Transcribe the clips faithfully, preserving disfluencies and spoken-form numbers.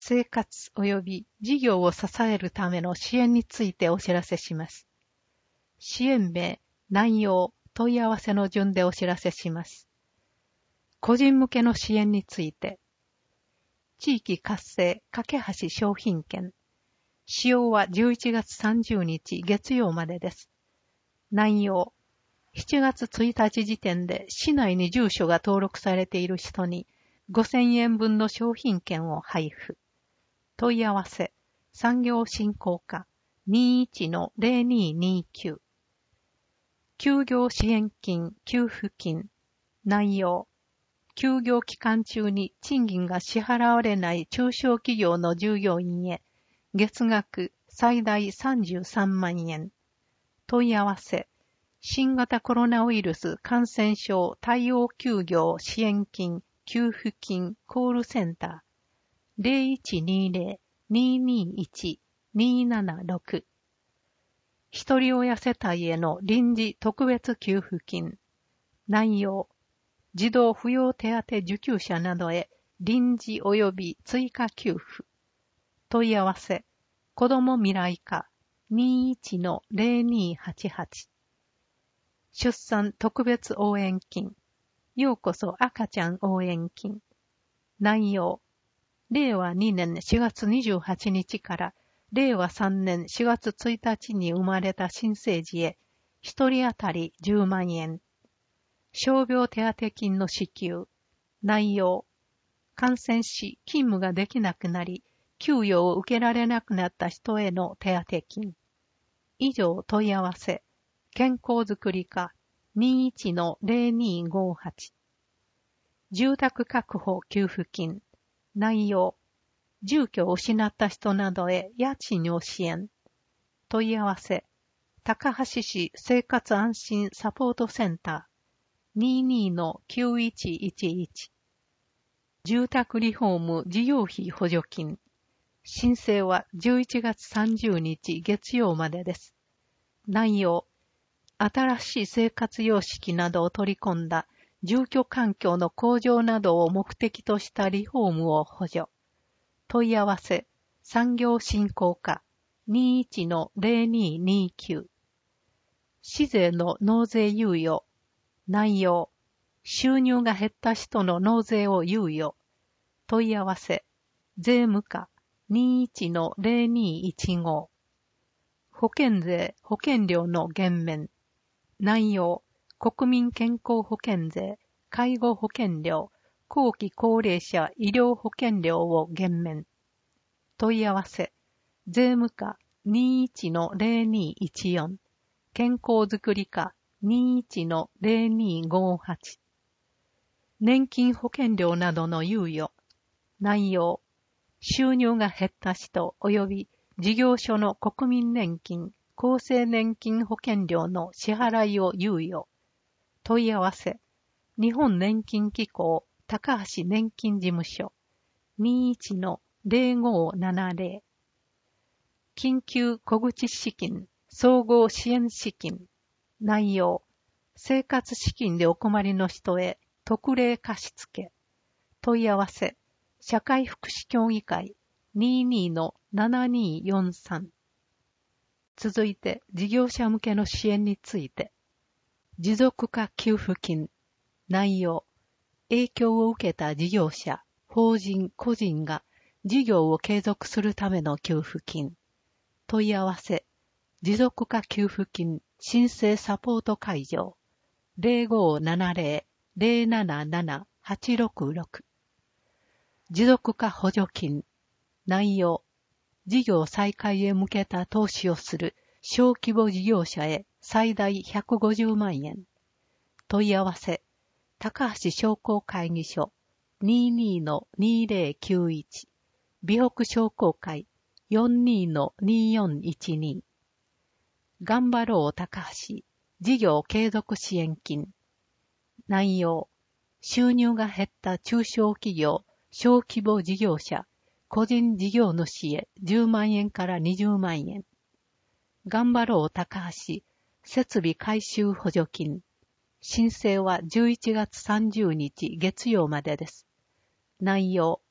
生活及び事業を支えるための支援についてお知らせします。支援名、内容、問い合わせの順でお知らせします。個人向けの支援について、地域活性架け橋商品券。使用はじゅういちがつさんじゅうにち月曜までです。内容、しちがつついたち時点で市内に住所が登録されている人にごせんえんぶんの商品券を配布。問い合わせ、産業振興課 にじゅういちのゼロににきゅう。休業支援金、給付金。内容、休業期間中に賃金が支払われない中小企業の従業員へ、月額最大さんじゅうさんまんえん。問い合わせ、新型コロナウイルス感染症対応休業支援金、給付金コールセンター ゼロいちにゼロ にーにーいち にーななろく。一人親世帯への臨時特別給付金。内容、児童扶養手当受給者などへ臨時及び追加給付。問い合わせ、子ども未来課 にじゅういちのゼロにーはちはち。出産特別応援金。ようこそ赤ちゃん応援金。内容、れいわにねんしがつにじゅうはちにちかられいわさんねんしがつついたちに生まれた新生児へ一人当たりじゅうまんえん。傷病手当金の支給。内容、感染し勤務ができなくなり、給与を受けられなくなった人への手当金。以上問い合わせ、健康づくり課 にじゅういちのゼロにーごはち。住宅確保給付金。内容、住居を失った人などへ家賃を支援。問い合わせ、高橋市生活安心サポートセンター にじゅうにのきゅういちいちいち。住宅リフォーム事業費補助金。申請はじゅういちがつさんじゅうにち月曜までです。内容、新しい生活様式などを取り込んだ住居環境の向上などを目的としたリフォームを補助。問い合わせ、産業振興課 にじゅういちのゼロにーにきゅう。市税の納税猶予。内容、収入が減った人の納税を猶予。問い合わせ、税務課 にじゅういちのゼロにーいちご。保険税、保険料の減免。内容、国民健康保険税、介護保険料、後期高齢者医療保険料を減免。問い合わせ、税務課 にじゅういちのゼロにーいちよん。健康づくり課 にじゅういちのゼロにーごはち。年金保険料などの猶予。内容、収入が減った人及び事業所の国民年金、厚生年金保険料の支払いを猶予。問い合わせ、日本年金機構高橋年金事務所 にじゅういちのゼロごーななゼロ。緊急小口資金、総合支援資金。内容、生活資金でお困りの人へ特例貸付。問い合わせ、社会福祉協議会 にじゅうにのななにーよんさん。続いて事業者向けの支援について。持続化給付金。内容、影響を受けた事業者、法人、個人が事業を継続するための給付金。問い合わせ、持続化給付金申請サポート会場 ゼロごーななゼロ ゼロなななな はちろくろく。持続化補助金。内容、事業再開へ向けた投資をする小規模事業者へ最大ひゃくごじゅうまんえん。問い合わせ、高橋商工会議所 にじゅうにのにゼロきゅういち。美北商工会 よんじゅうにのにーよんいちに。頑張ろう高橋事業継続支援金。内容、収入が減った中小企業、小規模事業者、個人事業主へじゅうまんえんからにじゅうまんえん。頑張ろう高橋設備改修補助金。申請はじゅういちがつさんじゅうにち月曜までです。内容、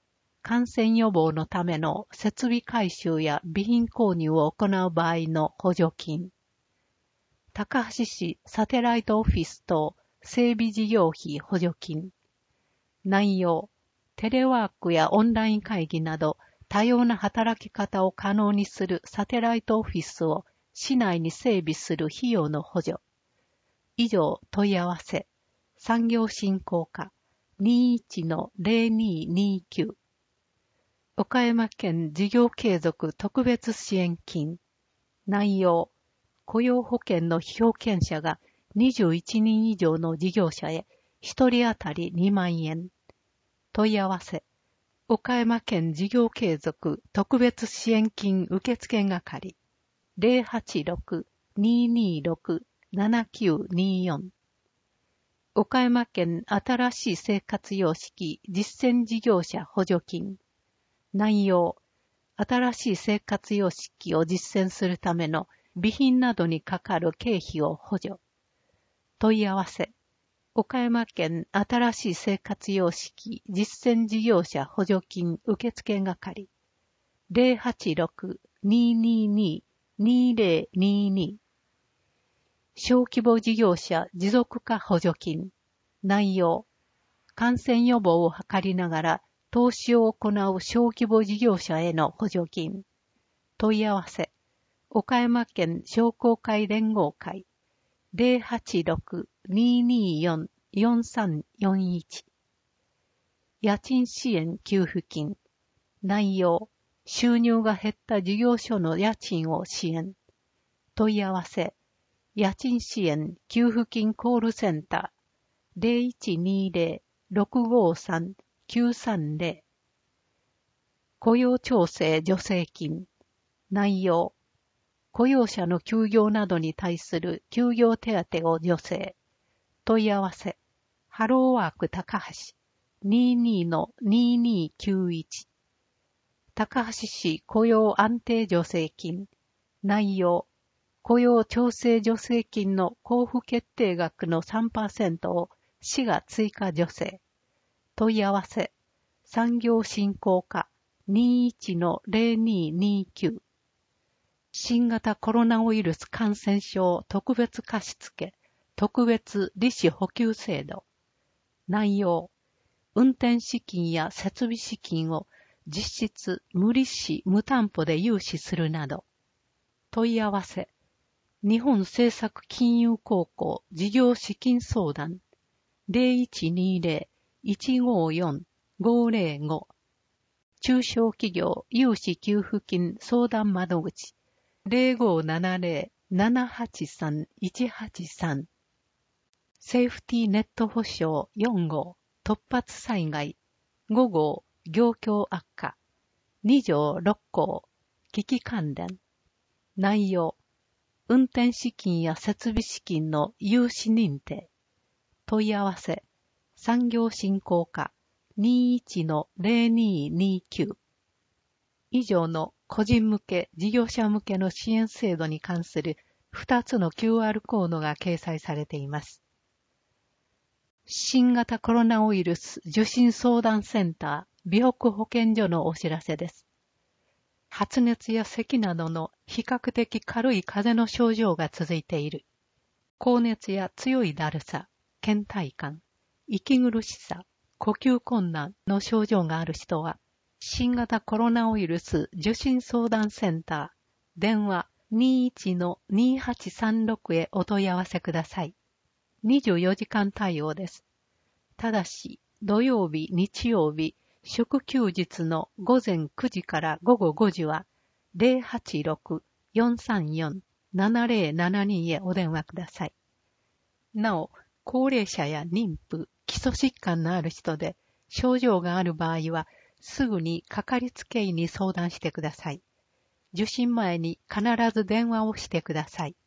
感染予防のための設備改修や備品購入を行う場合の補助金。高橋市サテライトオフィス等整備事業費補助金。内容、テレワークやオンライン会議など多様な働き方を可能にするサテライトオフィスを市内に整備する費用の補助。以上問い合わせ。産業振興課 にいちのゼロにーにーきゅう。岡山県事業継続特別支援金。内容、雇用保険の被保険者がにじゅういちにん以上の事業者へひとり当たりにまんえん。問い合わせ。岡山県事業継続特別支援金受付係 ゼロはちろく にーにーろく ななきゅうにーよん。岡山県新しい生活様式実践事業者補助金。内容、新しい生活様式を実践するための備品などにかかる経費を補助。問い合わせ。岡山県新しい生活様式実践事業者補助金受付係 ゼロはちろく にーにーにー にーぜろにーに。小規模事業者持続化補助金。内容、感染予防を図りながら投資を行う小規模事業者への補助金。問い合わせ。岡山県商工会連合会 ゼロはちろく にーにーよん よんさんよんいち。家賃支援給付金。内容、収入が減った事業所の家賃を支援。問い合わせ。家賃支援給付金コールセンター ゼロいちにーぜろ ろくごさん きゅうさんぜろ。雇用調整助成金。内容、雇用者の休業などに対する休業手当を助成。問い合わせ。ハローワーク高橋 にーにーのにーにーきゅういち。高橋市雇用安定助成金。内容、雇用調整助成金の交付決定額の さんパーセント を市が追加助成。問い合わせ。産業振興課 にーいちのゼロにーにーきゅう。新型コロナウイルス感染症特別貸付特別利子補給制度。内容、運転資金や設備資金を実質無利子無担保で融資するなど。問い合わせ。日本政策金融高校事業資金相談 ゼロいちにーぜろ いちごよん ごぜろご。中小企業融資給付金相談窓口 ゼロごななぜろ ななはちさん いちはちさん。セーフティーネット保証よん号突発災害ご号業況悪化に条ろっ項危機関連。内容、運転資金や設備資金の融資認定。問い合わせ。産業振興課 にーいちのゼロにーにーきゅう。以上の個人向け、事業者向けの支援制度に関するふたつの キューアール コードが掲載されています。新型コロナウイルス受診相談センター、美北保健所のお知らせです。発熱や咳などの比較的軽い風邪の症状が続いている。高熱や強いだるさ、倦怠感、息苦しさ、呼吸困難の症状がある人は、新型コロナウイルス受診相談センター、電話 にーいちのにーはちさんろく へお問い合わせください。にじゅうよじかん対応です。ただし、土曜日、日曜日、祝休日の午前くじから午後ごじは、ゼロはちろく よんさんよん ななぜろななに へお電話ください。なお、高齢者や妊婦、基礎疾患のある人で、症状がある場合は、すぐにかかりつけ医に相談してください。受診前に必ず電話をしてください。